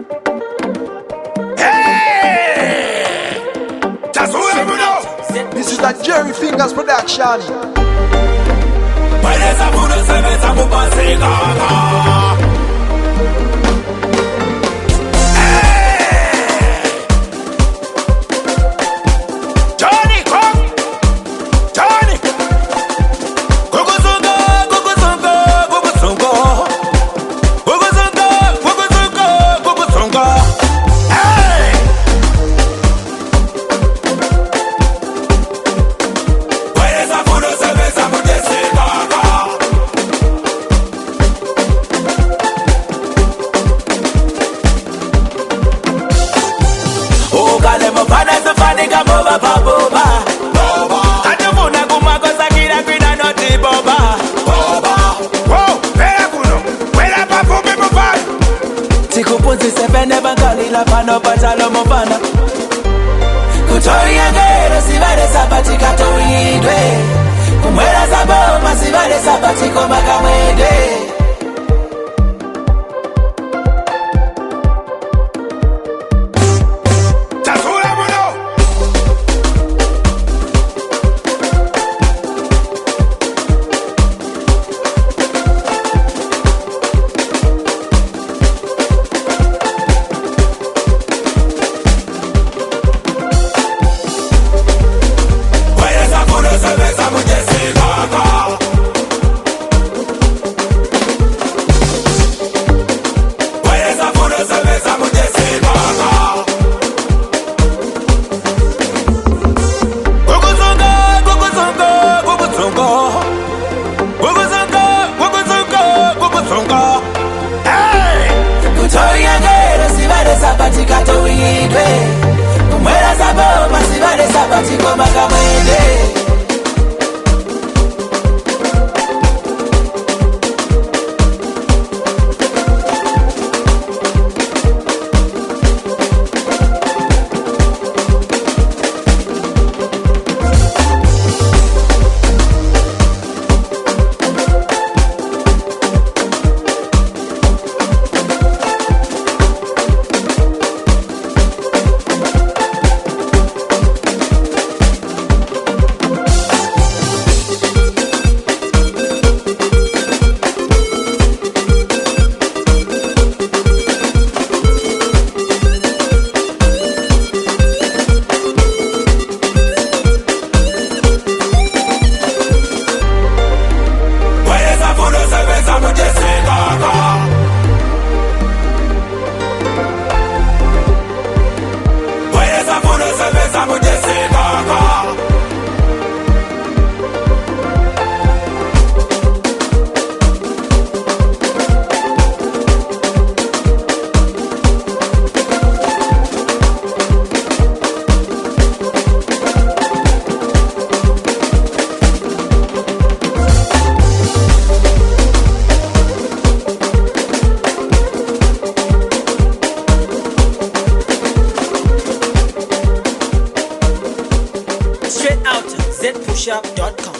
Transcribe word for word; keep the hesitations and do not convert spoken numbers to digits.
Hey! That's who I'm now. This is a Jerry Fingers production. Parece puro cerveza con pasigaga. La pano patalo mopana Kutoria gero si vale sabati kato idwe Kumwela saboma si vale sabati koma kamwede Kumwela saboma si vale sabati koma kamwede Straight out z push up dot com